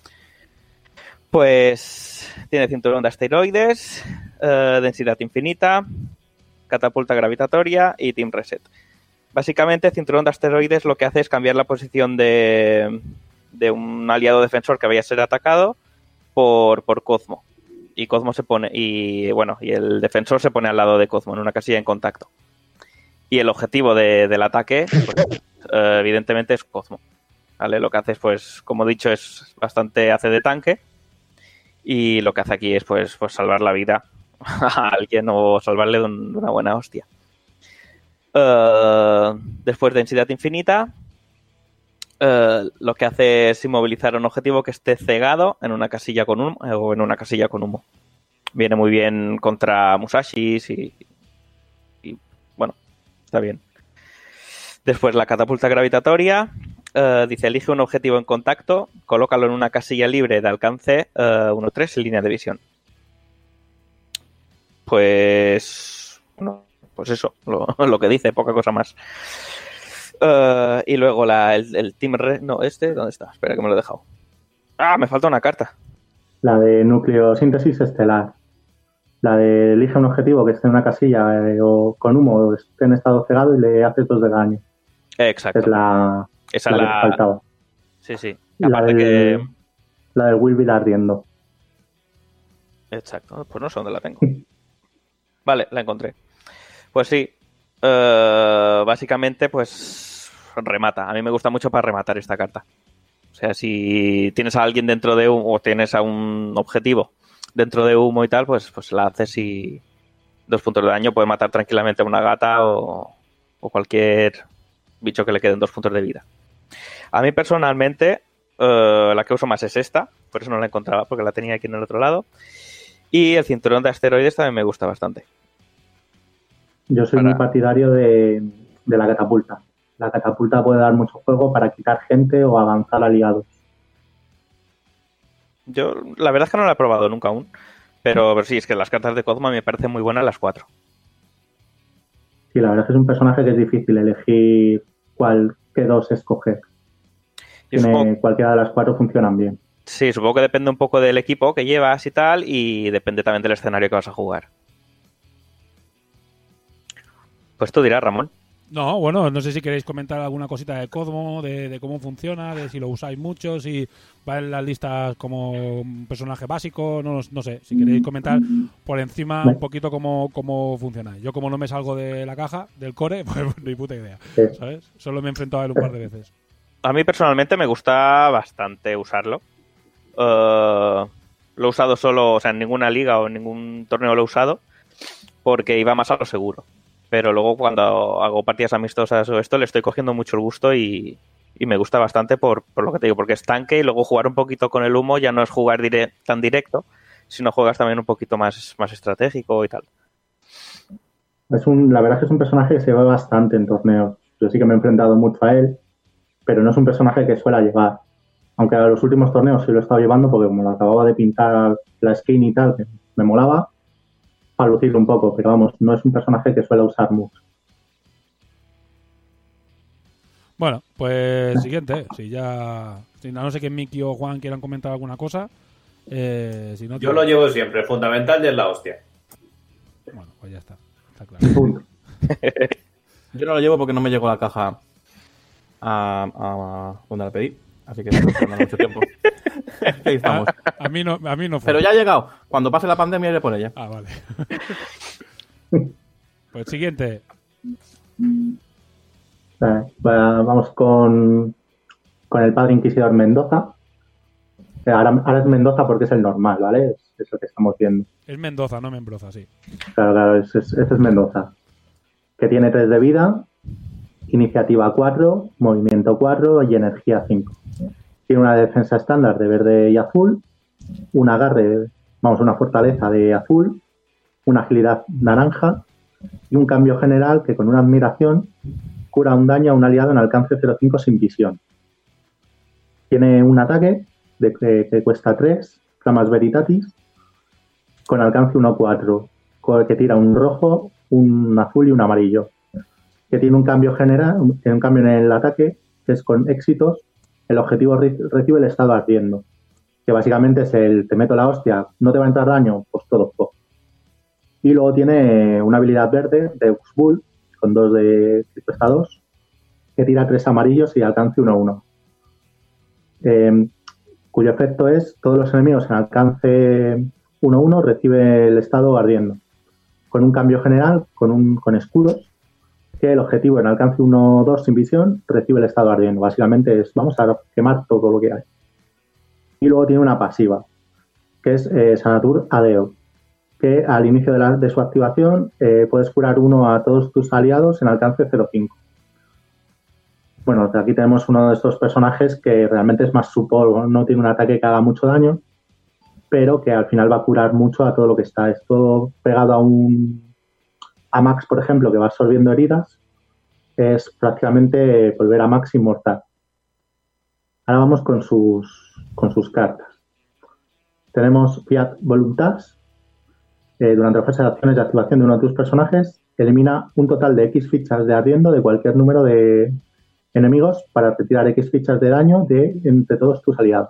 Pues tiene cinturón de asteroides, eh, densidad infinita, catapulta gravitatoria y team reset. Básicamente, cinturón de asteroides lo que hace es cambiar la posición de, de un aliado defensor que vaya a ser atacado por, por Cosmo. Y Cosmo se pone, y bueno, y el defensor se pone al lado de Cosmo en una casilla en contacto. Y el objetivo de, del ataque, pues, eh, evidentemente, es Cosmo. ¿Vale? Lo que hace es, pues, como he dicho, es bastante, hace de tanque. Y lo que hace aquí es, pues, pues salvar la vida a alguien o salvarle de, un, de una buena hostia. Uh, después, densidad infinita. Uh, lo que hace es inmovilizar un objetivo que esté cegado en una casilla con humo, o en una casilla con humo. Viene muy bien contra Musashis y, y bueno, está bien. Después, la catapulta gravitatoria. Uh, dice, elige un objetivo en contacto, colócalo en una casilla libre de alcance uh, uno tres en línea de visión. Pues... Bueno, pues eso, lo, lo que dice, poca cosa más. Uh, y luego la, el, el Team Re... No, este, ¿dónde está? Espera que me lo he dejado. Ah, me falta una carta. la de nucleosíntesis estelar. La de elige un objetivo que esté en una casilla eh, o con humo o esté en estado cegado y le hace dos de daño. Exacto. Es la, Esa la es que la... faltaba. Sí, sí. La Aparte del, que... la del Will Be ardiendo. Exacto. Pues no sé dónde la tengo. Vale, la encontré. Pues sí. Uh, básicamente, pues remata. A mí me gusta mucho para rematar esta carta. O sea, si tienes a alguien dentro de humo o tienes a un objetivo dentro de humo y tal, pues, pues la haces y dos puntos de daño puede matar tranquilamente a una gata o, o cualquier bicho que le queden dos puntos de vida. A mí personalmente, uh, la que uso más es esta, por eso no la encontraba, porque la tenía aquí en el otro lado. Y el cinturón de asteroides también me gusta bastante. Yo soy Para- muy partidario de, de la catapulta. La catapulta puede dar mucho juego para quitar gente o avanzar aliados. Yo, la verdad es que no la he probado nunca aún, pero, pero sí, es que las cartas de Cosmo me parecen muy buenas las cuatro. Sí, la verdad es que es un personaje que es difícil elegir cuál, qué dos escoger. Yo Tiene- supongo, cualquiera de las cuatro funcionan bien. sí, supongo que depende un poco del equipo que llevas y tal, y depende también del escenario que vas a jugar. Pues tú dirás, Ramón. No, bueno, no sé si queréis comentar alguna cosita de Cosmo, de, de cómo funciona, de si lo usáis mucho, si va en las listas como un personaje básico, no, no sé. Si queréis comentar por encima un poquito cómo, cómo funciona. Yo como no me salgo de la caja, del core, pues ni puta idea, ¿sabes? Solo me he enfrentado a él un par de veces. A mí personalmente me gusta bastante usarlo. Uh, lo he usado solo, o sea, en ninguna liga o en ningún torneo lo he usado, porque iba más a lo seguro. Pero luego cuando hago partidas amistosas o esto, le estoy cogiendo mucho el gusto y, y me gusta bastante por, por lo que te digo, porque es tanque y luego jugar un poquito con el humo ya no es jugar dire- tan directo, sino juegas también un poquito más, más estratégico y tal. Es un, la verdad es que es un personaje que se ve bastante en torneos. Yo sí que me he enfrentado mucho a él, pero no es un personaje que suela llevar. Aunque a los últimos torneos sí lo he estado llevando porque como lo acababa de pintar la skin y tal, que me molaba, para lucirlo un poco, pero vamos, no es un personaje que suele usar mucho. Bueno, pues siguiente. Si ya. Si no sé que Miki o Juan quieran comentar alguna cosa. Eh, si no, Yo lo llevo siempre, fundamental y es la hostia. Bueno, pues ya está. Está claro. Yo no lo llevo porque no me llegó la caja a, a donde la pedí. Así que no tardó mucho tiempo. Ahí estamos. A, a, mí no, a mí no fue. Pero ya ha llegado. Cuando pase la pandemia iré por ella. Ah, vale. Pues siguiente. Vale, vamos con, con el Padre Inquisidor Mendoza. Ahora, ahora es Mendoza porque es el normal, ¿vale? Es, es lo que estamos viendo. Es Mendoza, no Membroza, sí. Claro, claro, ese es, ese es Mendoza. Que tiene tres de vida, iniciativa cuatro, movimiento cuatro y energía cinco. Tiene una defensa estándar de verde y azul, un agarre, vamos, una fortaleza de azul, una agilidad naranja y un cambio general que con una admiración cura un daño a un aliado en alcance cero cinco sin visión. Tiene un ataque de, que, que cuesta tres, Flamas Veritatis, con alcance uno cuatro, que tira un rojo, un azul y un amarillo. Que tiene un cambio general, tiene un cambio en el ataque, que es con éxitos, el objetivo re- recibe el estado ardiendo. Que básicamente es el te meto la hostia, no te va a entrar daño, pues todo poco. Y luego tiene una habilidad verde de Uxbull, con dos de que cuesta dos, que tira tres amarillos y alcance uno uno. Eh, cuyo efecto es todos los enemigos en alcance uno uno recibe el estado ardiendo. Con un cambio general, con un con escudos, que el objetivo en alcance uno dos sin visión recibe el estado ardiendo. Básicamente es vamos a quemar todo lo que hay. Y luego tiene una pasiva, que es eh, Sanatur Adeo, que al inicio de, la, de su activación eh, puedes curar uno a todos tus aliados en alcance cero cinco. Bueno, aquí tenemos uno de estos personajes que realmente es más support, no tiene un ataque que haga mucho daño, pero que al final va a curar mucho a todo lo que está. Esto pegado a un a Max, por ejemplo, que va absorbiendo heridas, es prácticamente volver a Max inmortal. Ahora vamos con sus, con sus cartas. Tenemos Fiat Voluntas. Eh, durante la fase de acciones de activación de uno de tus personajes, elimina un total de X fichas de ardiendo de cualquier número de enemigos para retirar X fichas de daño de entre todos tus aliados.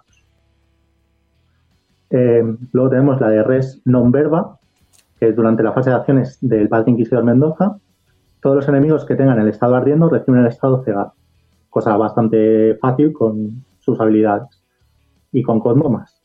Eh, luego tenemos la de Res Non Verba, que es durante la fase de acciones del Padre Inquisidor Mendoza. Todos los enemigos que tengan el estado ardiendo reciben el estado cegado. Cosa bastante fácil con sus habilidades. Y con Cosmo más.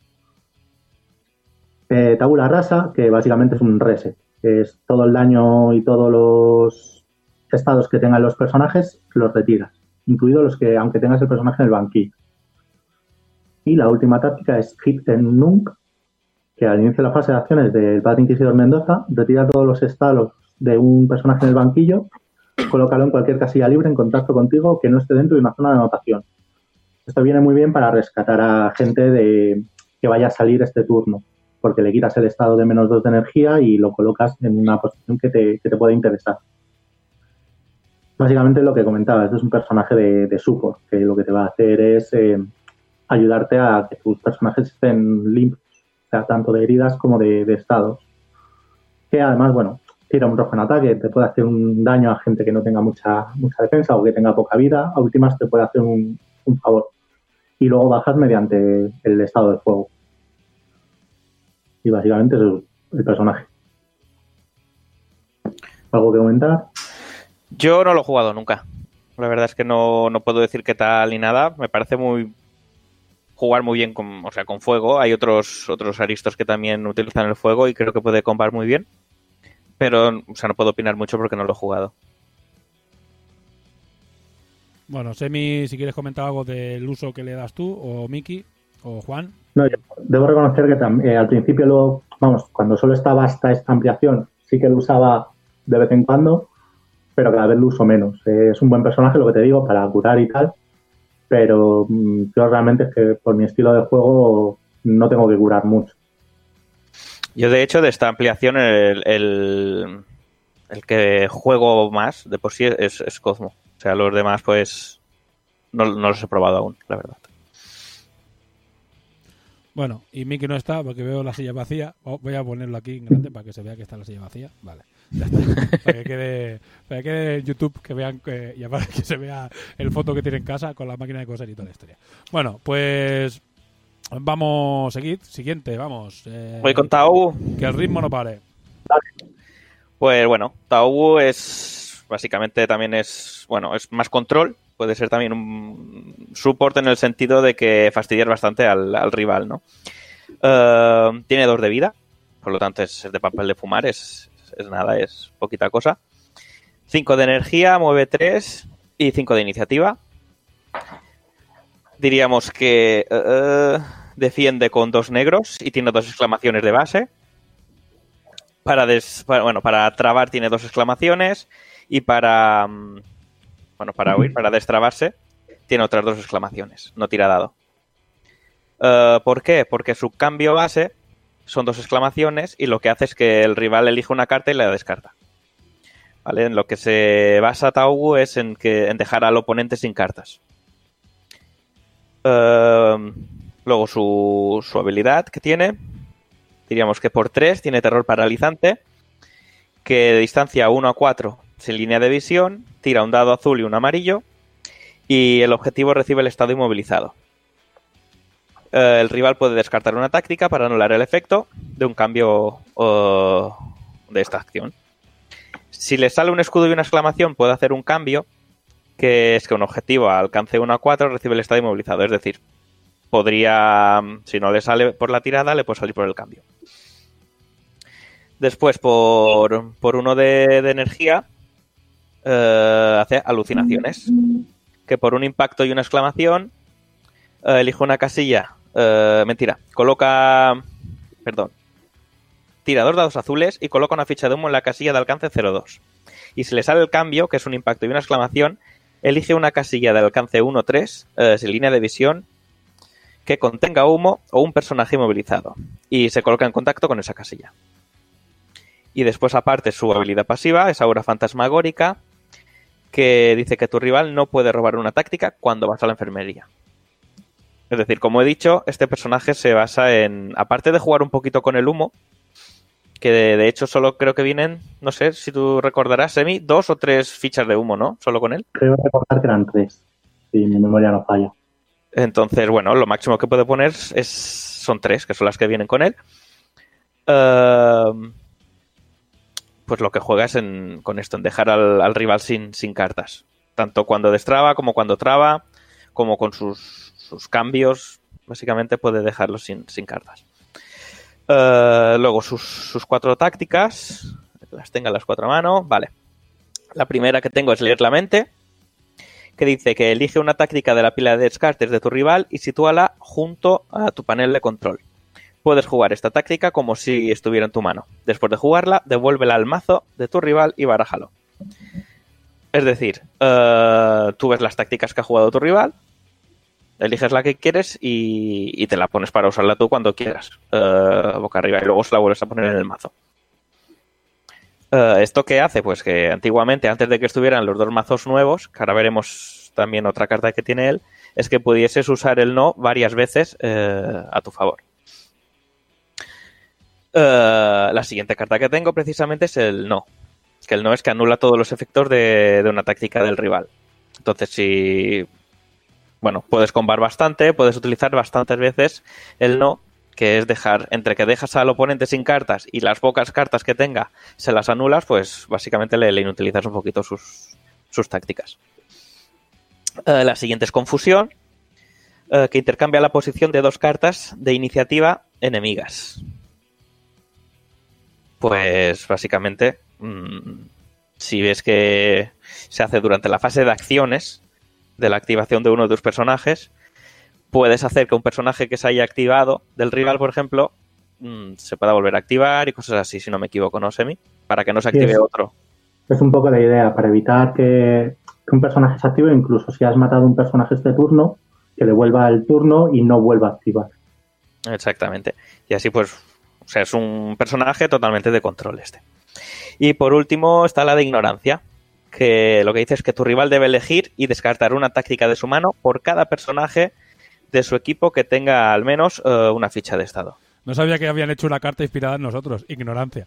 Eh, Tabula Rasa, que básicamente es un reset. Que es todo el daño y todos los estados que tengan los personajes, los retiras. Incluidos los que, aunque tengas el personaje en el banquillo. Y la última táctica es Hit en Nunc, que al inicio de la fase de acciones del Padre Inquisidor Mendoza, retira todos los estados de un personaje en el banquillo, colócalo en cualquier casilla libre en contacto contigo que no esté dentro de una zona de anotación. Esto viene muy bien para rescatar a gente de que vaya a salir este turno, porque le quitas el estado de menos dos de energía y lo colocas en una posición que te, que te pueda interesar. Básicamente lo que comentaba, este es un personaje de, de support, que lo que te va a hacer es eh, ayudarte a que tus personajes estén limpios, o sea, tanto de heridas como de, de estados. Que además, bueno, tira un rojo en ataque, te puede hacer un daño a gente que no tenga mucha mucha defensa o que tenga poca vida, a últimas te puede hacer un, un favor. Y luego bajas mediante el estado de fuego. Y básicamente eso es el personaje. ¿Algo que comentar? Yo no lo he jugado nunca. La verdad es que no, no puedo decir qué tal ni nada. Me parece muy jugar muy bien con, o sea, con fuego. Hay otros otros aristos que también utilizan el fuego y creo que puede combar muy bien. Pero, o sea, no puedo opinar mucho porque no lo he jugado. Bueno, Semi, si quieres comentar algo del uso que le das tú, o Miki, o Juan. No, yo debo reconocer que tam- eh, al principio, lo, vamos, cuando solo estaba hasta esta ampliación, sí que lo usaba de vez en cuando, pero cada vez lo uso menos. Eh, es un buen personaje, lo que te digo, para curar y tal, pero mm, yo realmente es que por mi estilo de juego no tengo que curar mucho. Yo, de hecho, de esta ampliación, el, el, el que juego más de por sí es, es Cosmo. O sea, los demás, pues, no, no los he probado aún, la verdad. Bueno, y Miki no está porque veo la silla vacía. Oh, voy a ponerlo aquí en grande para que se vea que está la silla vacía. Vale, ya está. para que quede, para que quede en YouTube, que vean que, y para que se vea el foto que tiene en casa con la máquina de coser y toda la historia. Bueno, pues vamos, seguid, siguiente, vamos. Eh, Voy con Tau. Que el ritmo no pare. Pues bueno, Tau es básicamente también es, bueno, es más control. Puede ser también un support en el sentido de que fastidiar bastante al, al rival, ¿no? Uh, tiene dos de vida, por lo tanto es de papel de fumar, es, es nada, es poquita cosa. cinco de energía, mueve tres y cinco de iniciativa. Diríamos que uh, defiende con dos negros y tiene dos exclamaciones de base. Para, des, para, bueno, para trabar tiene dos exclamaciones y para... Um, Bueno, para huir, para destrabarse, tiene otras dos exclamaciones. No tira dado. Uh, ¿Por qué? Porque su cambio base son dos exclamaciones y lo que hace es que el rival elige una carta y la descarta. ¿Vale? En lo que se basa Taugu es en, que, en dejar al oponente sin cartas. Uh, luego su, su habilidad que tiene. Diríamos que por tres tiene terror paralizante. Que de distancia uno a cuatro... sin línea de visión, tira un dado azul y un amarillo y el objetivo recibe el estado inmovilizado. Eh, el rival puede descartar una táctica para anular el efecto de un cambio uh, de esta acción. Si le sale un escudo y una exclamación, puede hacer un cambio que es que un objetivo a alcance uno a cuatro recibe el estado inmovilizado. Es decir, podría, si no le sale por la tirada, le puede salir por el cambio. Después, por, por uno de, de energía, Uh, hace alucinaciones, que por un impacto y una exclamación uh, elige una casilla, uh, mentira, coloca, perdón, tira dos dados azules y coloca una ficha de humo en la casilla de alcance cero dos. Y si le sale el cambio, que es un impacto y una exclamación, elige una casilla de alcance uno tres, uh, sin línea de visión, que contenga humo o un personaje inmovilizado, y se coloca en contacto con esa casilla. Y después, aparte, su habilidad pasiva es aura fantasmagórica, que dice que tu rival no puede robar una táctica cuando vas a la enfermería. Es decir, como he dicho, este personaje se basa en, aparte de jugar un poquito con el humo, que de, de hecho solo creo que vienen, no sé si tú recordarás, Semi, dos o tres fichas de humo, ¿no? Solo con él. Creo recordar que eran tres, si mi memoria no falla. Entonces, bueno, lo máximo que puede poner es, son tres, que son las que vienen con él. Uh, pues lo que juega es en, con esto, en dejar al, al rival sin, sin cartas. Tanto cuando destraba como cuando traba, como con sus, sus cambios, básicamente puede dejarlos sin, sin cartas. Uh, luego sus, sus cuatro tácticas, las tenga las cuatro a mano, vale. La primera que tengo es leer la mente, que dice que elige una táctica de la pila de descartes de tu rival y sitúala junto a tu panel de control. Puedes jugar esta táctica como si estuviera en tu mano. Después de jugarla, devuélvela al mazo de tu rival y barájalo. Es decir, uh, tú ves las tácticas que ha jugado tu rival, eliges la que quieres y, y te la pones para usarla tú cuando quieras, uh, boca arriba, y luego se la vuelves a poner en el mazo. Uh, ¿Esto qué hace? Pues que antiguamente, antes de que estuvieran los dos mazos nuevos, que ahora veremos también otra carta que tiene él, es que pudieses usar el no varias veces uh, a tu favor. Uh, la siguiente carta que tengo precisamente es el no. Que el no es que anula todos los efectos de, de una táctica del rival. Entonces, si... Bueno, puedes combar bastante, puedes utilizar bastantes veces el no, que es dejar, entre que dejas al oponente sin cartas y las pocas cartas que tenga se las anulas, pues básicamente le, le inutilizas un poquito sus, sus tácticas. Eh, la siguiente es Confusión, eh, que intercambia la posición de dos cartas de iniciativa enemigas. Pues básicamente, mmm, si ves que se hace durante la fase de acciones de la activación de uno de tus personajes, puedes hacer que un personaje que se haya activado del rival, por ejemplo, mmm, se pueda volver a activar y cosas así, si no me equivoco, ¿no, Semi? Para que no se active es, otro. Es un poco la idea, para evitar que, que un personaje se active, incluso si has matado a un personaje este turno, que le vuelva el turno y no vuelva a activar. Exactamente. Y así pues, o sea, es un personaje totalmente de control este. Y por último está la de Ignorancia, que lo que dice es que tu rival debe elegir y descartar una táctica de su mano por cada personaje de su equipo que tenga al menos uh, una ficha de estado. No sabía que habían hecho una carta inspirada en nosotros. Ignorancia.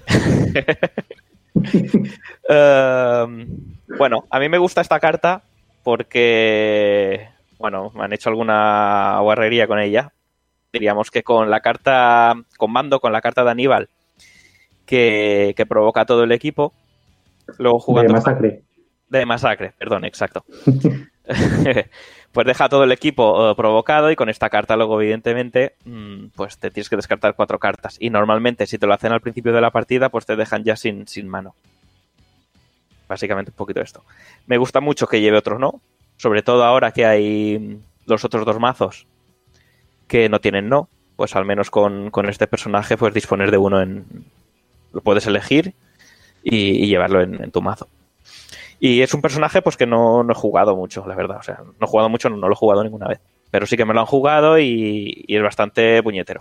uh, bueno, a mí me gusta esta carta porque, bueno, me han hecho alguna guarrería con ella. Diríamos que con la carta, con mando, con la carta de Aníbal, que, que provoca a todo el equipo. Luego jugando. De masacre. De masacre, perdón, exacto. Pues deja a todo el equipo uh, provocado y con esta carta luego, evidentemente, mmm, pues te tienes que descartar cuatro cartas. Y normalmente, si te lo hacen al principio de la partida, pues te dejan ya sin, sin mano. Básicamente un poquito esto. Me gusta mucho que lleve otros no. Sobre todo ahora que hay los otros dos mazos que no tienen no. Pues al menos con, con este personaje puedes disponer de uno en... Lo puedes elegir y, y llevarlo en, en tu mazo. Y es un personaje pues que no, no he jugado mucho, la verdad. O sea, no he jugado mucho, no, no lo he jugado ninguna vez. Pero sí que me lo han jugado y, y es bastante puñetero.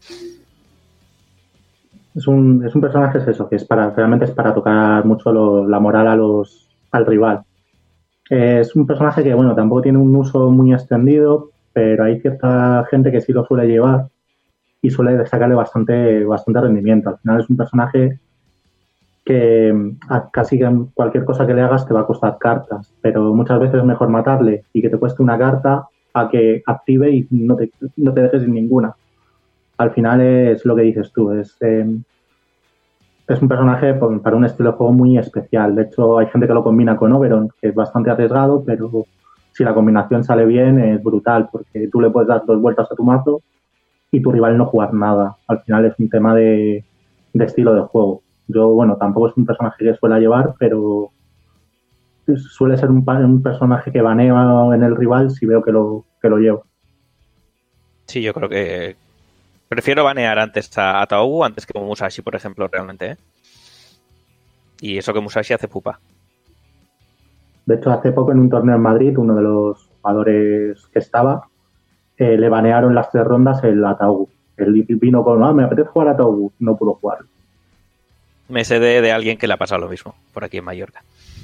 Es un, es un personaje, es eso, que es para realmente es para tocar mucho lo, la moral a los al rival. Eh, es un personaje que, bueno, tampoco tiene un uso muy extendido, pero hay cierta gente que sí lo suele llevar y suele sacarle bastante, bastante rendimiento. Al final es un personaje que a casi cualquier cosa que le hagas te va a costar cartas, pero muchas veces es mejor matarle y que te cueste una carta a que active y no te, no te dejes sin ninguna. Al final es lo que dices tú, es, eh, es un personaje para un estilo de juego muy especial. De hecho, hay gente que lo combina con Oberon, que es bastante arriesgado, pero si la combinación sale bien es brutal, porque tú le puedes dar dos vueltas a tu mazo y tu rival no jugar nada. Al final es un tema de, de estilo de juego. Yo, bueno, tampoco es un personaje que suele llevar, pero suele ser un, un personaje que baneo en el rival si veo que lo, que lo llevo. Sí, yo creo que prefiero banear antes a, a Taogu antes que a Musashi, por ejemplo, realmente, ¿eh? Y eso que Musashi hace pupa. De hecho, hace poco en un torneo en Madrid, uno de los jugadores que estaba, eh, le banearon las tres rondas el Ataogu. Él vino con, ah, me apetece jugar a Ataogu, no pudo jugar. Me sé de, de alguien que le ha pasado lo mismo, por aquí en Mallorca.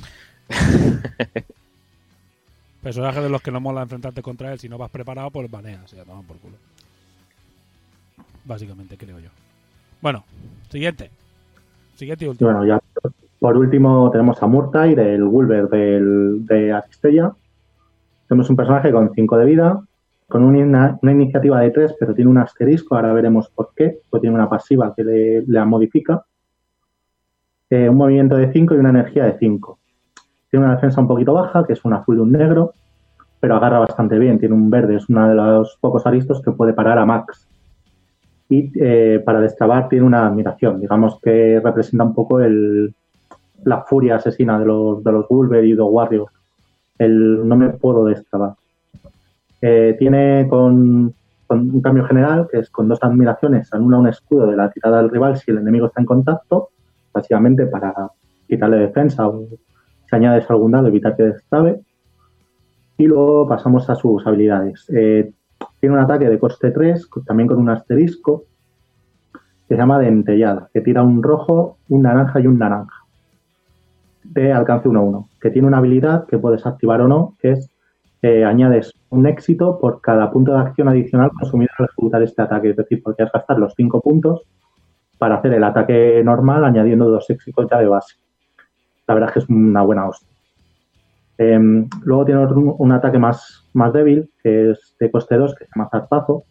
Personajes de los que no mola enfrentarte contra él, si no vas preparado, pues baneas, ya toman por culo. Básicamente, creo yo. Bueno, siguiente. Siguiente y último. Bueno, ya por último tenemos a Murtair, el Wolver del, de Aristella. Tenemos un personaje con cinco de vida, con una, una iniciativa de tres, pero tiene un asterisco, ahora veremos por qué, pues tiene una pasiva que le, le modifica. Eh, un movimiento de cinco y una energía de cinco. Tiene una defensa un poquito baja, que es un azul y un negro, pero agarra bastante bien. Tiene un verde, es uno de los pocos aristos que puede parar a Max. Y eh, para destrabar tiene una admiración, digamos que representa un poco el, la furia asesina de los, de los Wolver y los Warriors. El no me puedo destrabar. Eh, tiene con, con un cambio general, que es con dos admiraciones, anula un escudo de la tirada del rival si el enemigo está en contacto, básicamente para quitarle defensa o si añades algún dado evitar que destrabe. Y luego pasamos a sus habilidades. Eh, tiene un ataque de coste tres, también con un asterisco, que se llama Dentellada, que tira un rojo, un naranja y un naranja. De alcance uno uno, que tiene una habilidad que puedes activar o no, que es eh, añades un éxito por cada punto de acción adicional consumido al ejecutar este ataque. Es decir, podrías gastar los cinco puntos para hacer el ataque normal añadiendo dos éxitos ya de base. La verdad es que es una buena hostia. Eh, luego tiene otro, un ataque más, más débil, que es de coste dos, que se llama Zarpazo,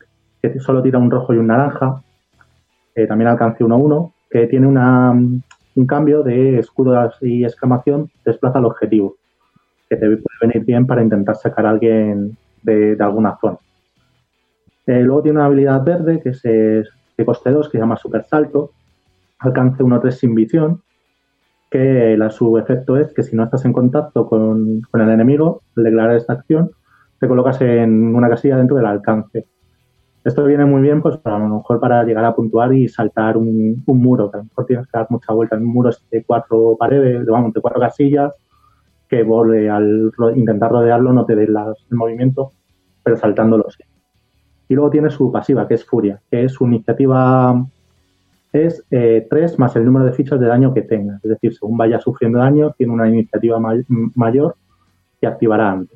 que solo tira un rojo y un naranja, eh, también alcance uno uno, que tiene una, un cambio de escudos y exclamación desplaza al objetivo, que te puede venir bien para intentar sacar a alguien de, de alguna zona. Eh, luego tiene una habilidad verde que es eh, de coste dos, que se llama Super Salto, alcance uno tres sin visión, que la, su efecto es que si no estás en contacto con, con el enemigo, al declarar esta acción, te colocas en una casilla dentro del alcance. Esto viene muy bien, pues para, a lo mejor para llegar a puntuar y saltar un, un muro, que a lo mejor tienes que dar mucha vuelta. Un muro de cuatro paredes, vamos, de cuatro casillas, que vole, al ro- intentar rodearlo no te dé las- el movimiento, pero saltándolo sí. Y luego tiene su pasiva, que es Furia, que es su iniciativa, es eh, tres más el número de fichas de daño que tenga. Es decir, según vaya sufriendo daño, tiene una iniciativa may- mayor que activará antes.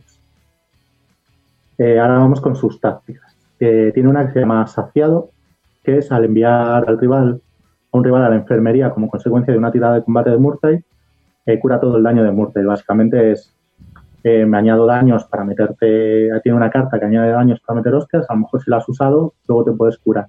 Eh, ahora vamos con sus tácticas. Eh, tiene una que se llama Saciado, que es al enviar al rival, a un rival a la enfermería como consecuencia de una tirada de combate de Murtai, eh, cura todo el daño de Murtai. Básicamente es, eh, me añado daños para meterte, tiene una carta que añade daños para meter hostias, a lo mejor si la has usado, luego te puedes curar.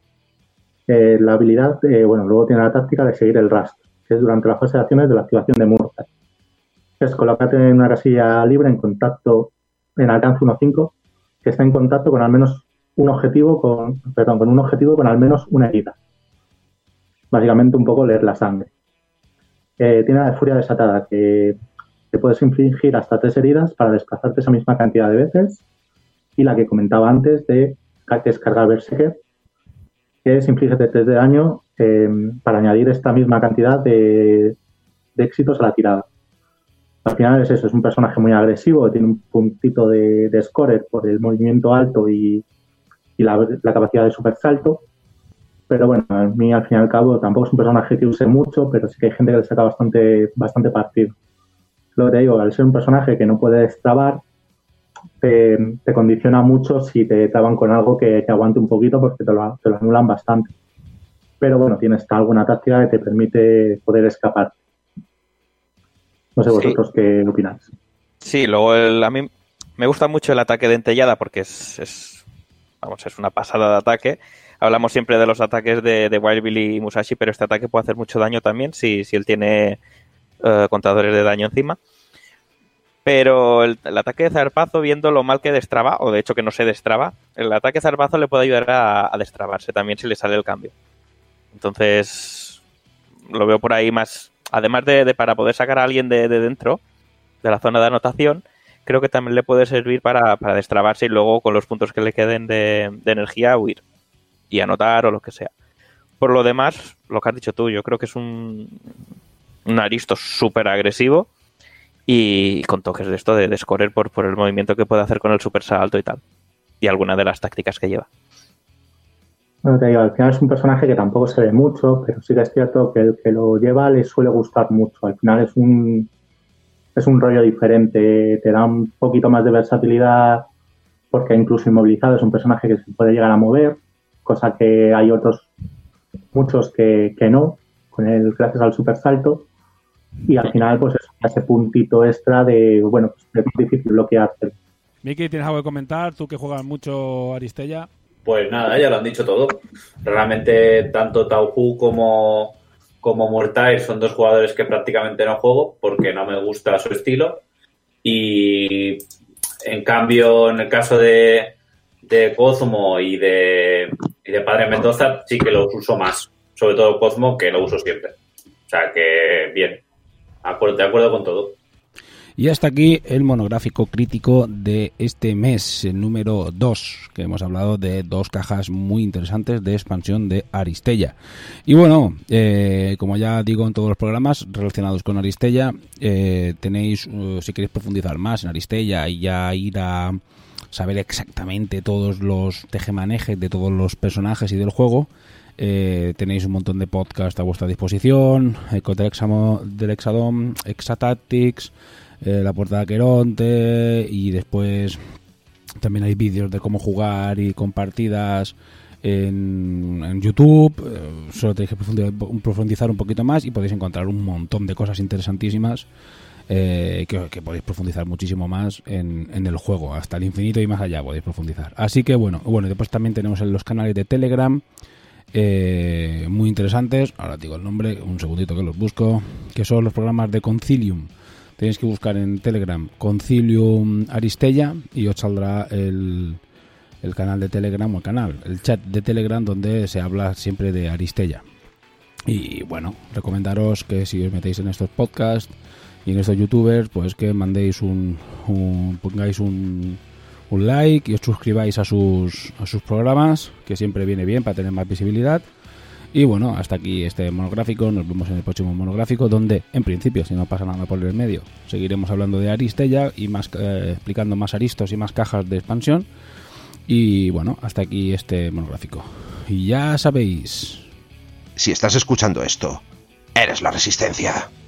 Eh, la habilidad, eh, bueno, luego tiene la táctica de seguir el rastro, que es durante la fase de acciones de la activación de Murtai. Es colócate en una casilla libre en contacto, en alcance uno cinco, que está en contacto con al menos un objetivo con, perdón, con un objetivo con al menos una herida. Básicamente un poco leer la sangre. Eh, tiene la de Furia Desatada, que te puedes infligir hasta tres heridas para desplazarte esa misma cantidad de veces. Y la que comentaba antes de descargar Berserker, que es infligirte tres de daño eh, para añadir esta misma cantidad de, de éxitos a la tirada. Al final es eso, es un personaje muy agresivo, tiene un puntito de, de scorer por el movimiento alto y, y la, la capacidad de super salto. Pero bueno, a mí al fin y al cabo tampoco es un personaje que use mucho, pero sí que hay gente que le saca bastante, bastante partido. Lo que te digo, al ser un personaje que no puede destrabar, te, te condiciona mucho si te traban con algo que, que aguante un poquito porque te lo, te lo anulan bastante. Pero bueno, tienes alguna táctica que te permite poder escapar. No sé vosotros sí. ¿Qué opináis? Sí, luego el, a mí me gusta mucho el ataque de Entellada porque es, es, vamos, es una pasada de ataque. Hablamos siempre de los ataques de, de Wild Bill y Musashi, pero este ataque puede hacer mucho daño también si, si él tiene uh, contadores de daño encima. Pero el, el ataque de zarpazo, viendo lo mal que destraba, o de hecho que no se destraba, el ataque de zarpazo le puede ayudar a, a destrabarse también si le sale el cambio. Entonces, lo veo por ahí más... Además de, de para poder sacar a alguien de, de dentro, de la zona de anotación, creo que también le puede servir para, para destrabarse y luego con los puntos que le queden de, de energía huir y anotar o lo que sea. Por lo demás, lo que has dicho tú, yo creo que es un, un aristo súper agresivo y con toques de esto de, de scorer por, por el movimiento que puede hacer con el super salto y tal. Y alguna de las tácticas que lleva. Bueno, te digo, al final es un personaje que tampoco se ve mucho, pero sí que es cierto que el que lo lleva le suele gustar mucho. Al final es un es un rollo diferente, te da un poquito más de versatilidad porque incluso inmovilizado es un personaje que se puede llegar a mover, cosa que hay otros muchos que, que no, con el gracias al super salto. Y al final pues es ese puntito extra de, bueno, pues es muy difícil bloquearse. Miki, ¿tienes algo que comentar? Tú que juegas mucho Aristella. Pues nada, ya lo han dicho todo. Realmente tanto Tauhu como, como Murtai son dos jugadores que prácticamente no juego porque no me gusta su estilo. Y en cambio, en el caso de, de Cosmo y de, y de Padre Mendoza, sí que los uso más. Sobre todo Cosmo, que lo uso siempre. O sea que, bien. De acuerdo con todo. Y hasta aquí el monográfico crítico de este mes, el número dos, que hemos hablado de dos cajas muy interesantes de expansión de Aristella. Y bueno, eh, como ya digo en todos los programas relacionados con Aristella, eh, tenéis, uh, si queréis profundizar más en Aristella y ya ir a saber exactamente todos los tejemanejes de todos los personajes y del juego, Eh, tenéis un montón de podcasts a vuestra disposición, el Codex del Exadom, Exatactics, eh, la Puerta de Aqueronte, y después también hay vídeos de cómo jugar y con partidas en, en YouTube. Eh, solo tenéis que profundizar, profundizar un poquito más y podéis encontrar un montón de cosas interesantísimas eh, que, que podéis profundizar muchísimo más en, en el juego, hasta el infinito y más allá podéis profundizar. Así que bueno, bueno, después también tenemos en los canales de Telegram. eh, muy interesantes. Ahora digo el nombre, un segundito que los busco, que son los programas de Concilium. Tenéis que buscar en Telegram Concilium Aristella y os saldrá el, el canal de Telegram o el canal, el chat de Telegram donde se habla siempre de Aristella. Y bueno, recomendaros que si os metéis en estos podcasts y en estos youtubers, pues que mandéis un, un pongáis un, un like y os suscribáis a sus a sus programas, que siempre viene bien para tener más visibilidad. Y bueno, hasta aquí este monográfico. Nos vemos en el próximo monográfico, donde en principio, si no pasa nada por el medio, seguiremos hablando de Aristella y más eh, explicando más aristos y más cajas de expansión. Y bueno, hasta aquí este monográfico. Y ya sabéis, si estás escuchando esto, eres la Resistencia.